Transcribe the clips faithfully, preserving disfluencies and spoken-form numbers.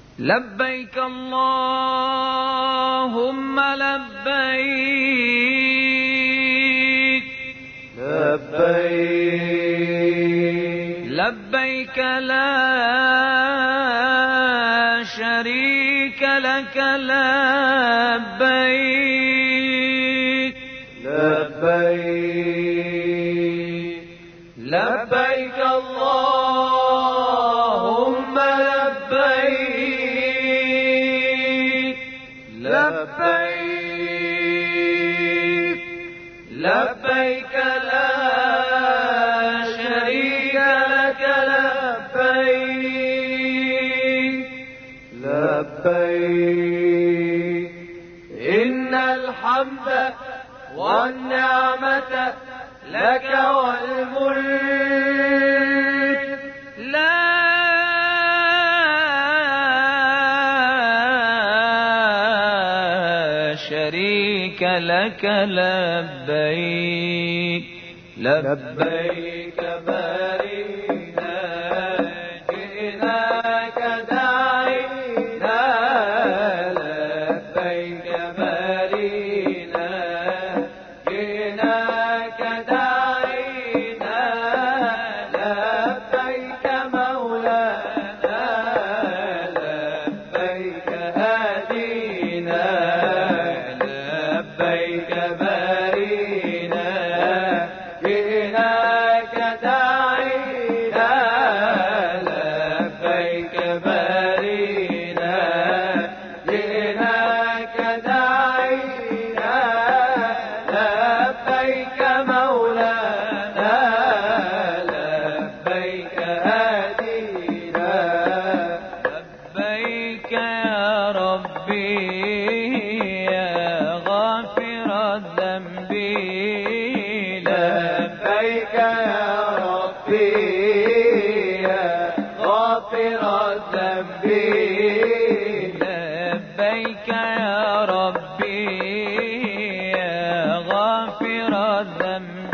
لبيك اللهم لبيك لبيك لبيك لا شريك لك لبيك لبيك لبيك اللهم لبيك لبيك لبيك لا شريك لك لبيك لبيك إن الحمد والنعمة لك والملك لا شريك لك لبيك لبيك بارينا جئناك داعينا لبيك بارينا جئناك داعينا لبيك مولانا لبيك هادينا لبيك بارينا جئناك داعينا لبيك بارينا جئناك داعينا لبيك مولانا لبيك هادينا لبيك يا ربي يا غافر الذنب لبيك يا ربي يا غافر الذنب لبيك يا ربي يا غافر الذنب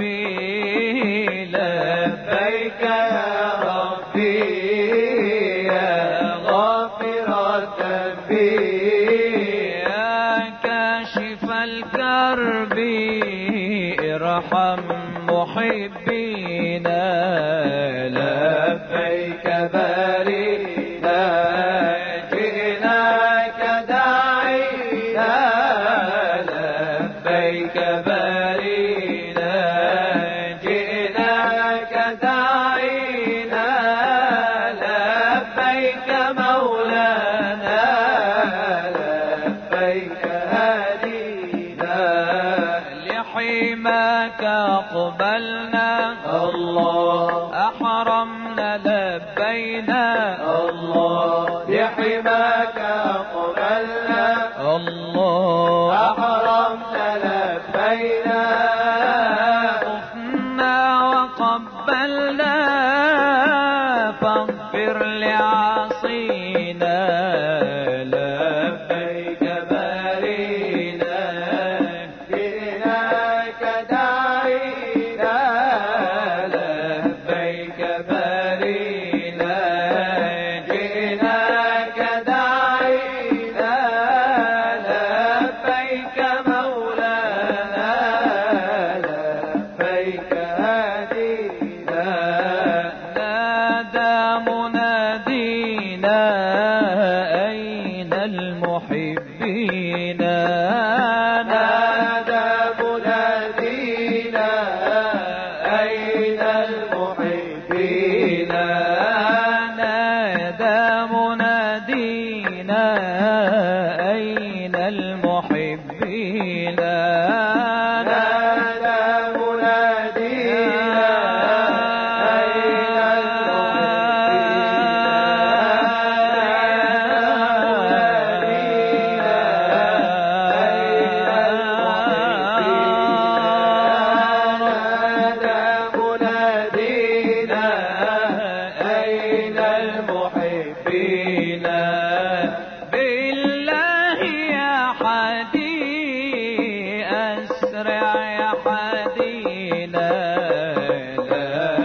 لبيك يا ربي يا غافر الذنب يا كاشف الكرب ارحم محبينا لبيك بارينا جئناك داعينا لبيك بارينا جئناك داعينا لبيك مولانا لبيك هادينا لحماك أقبلنا الله أحرمنا لبينا الله لحماك أقبلنا الله أحرمنا لبينا طفنا وقبلنا فاغفر لعاصينا لبيك بارينا جئناك داعينا لبيك بارينا جئناك داعينا لبيك مولانا لبيك هادينا نادى منادينا أين المحبين نادى منادينا أين المحبين نادى منادينا أين المحبين نادى منادينا أين المحبين بالله يا حدي أسرع يا حدينا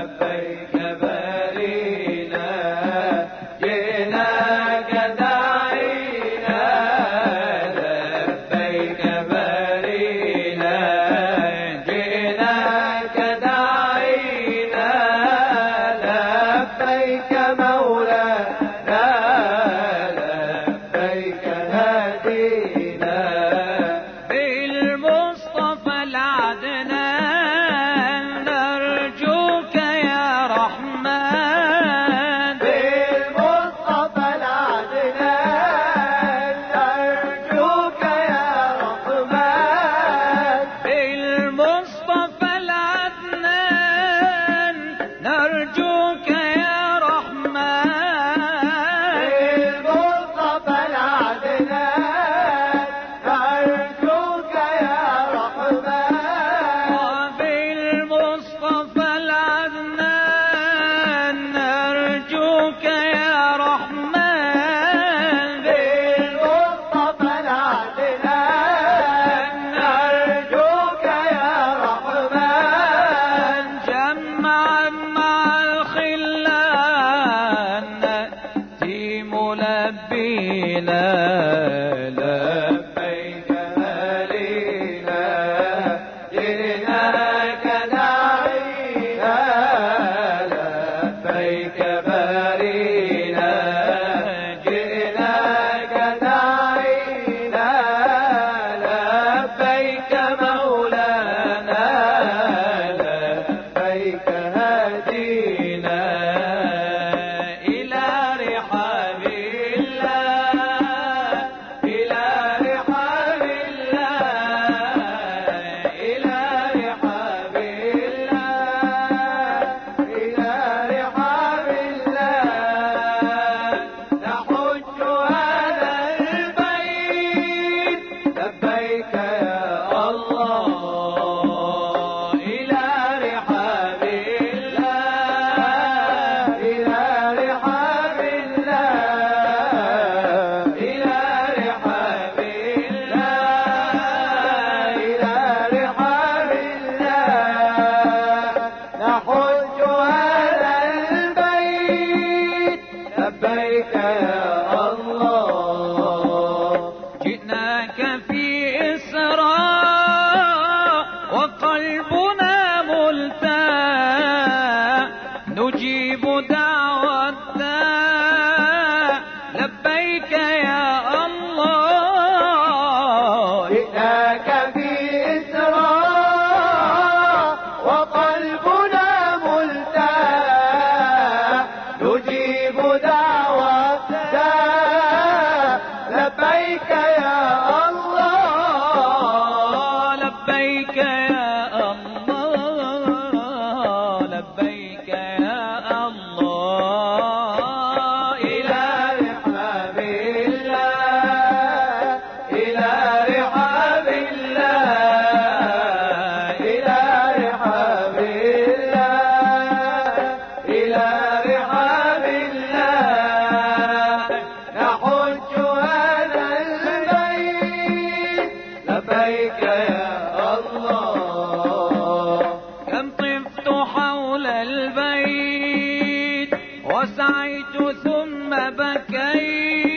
لبيك بارينا جئناك داعينا لبيك مولانا لبيك هدينا بالمصطفى العدنان نرجوك يا رحمن بالمصطفى العدنان نرجوك يا رحمن بالمصطفى العدنان نرجوك يا رحمن بالمصطفى العدنان نرجوك يا رحمن بالمصطفى العدنان نرجوك يا رحمن بالمصطفى العدنان نرجوك يا رحمن جمعا مع الخلان نأتي ملبينا لبيك هلينا جئناك داعينا لبيك برينا جئناك داعينا لبيك مولانا لبيك هدينا إلى رحاب الله إلى رحاب الله إلى رحاب الله إلى رحاب الله نحج هذا البيت لبيك يا الله إلى رحاب الله إلى رحاب الله إلى رحاب الله إلى رحاب الله نحج هذا البيت لبيك يا الله جئناك في إسراء وقلبنا ملتاء نجيب دعوة الداع لبيك يا الله جئناك في إسراء وقلبنا ملتاء نجيب دعوة الداع لبيك يا الله لبيك يا الله لبيك يا الله إلى رحاب الله إلى رحاب الله إلى رحاب الله إلى رحاب الله نحج هذا البيت لبيك يا الله كم طفت حول البيت وسعيت ثم بكيت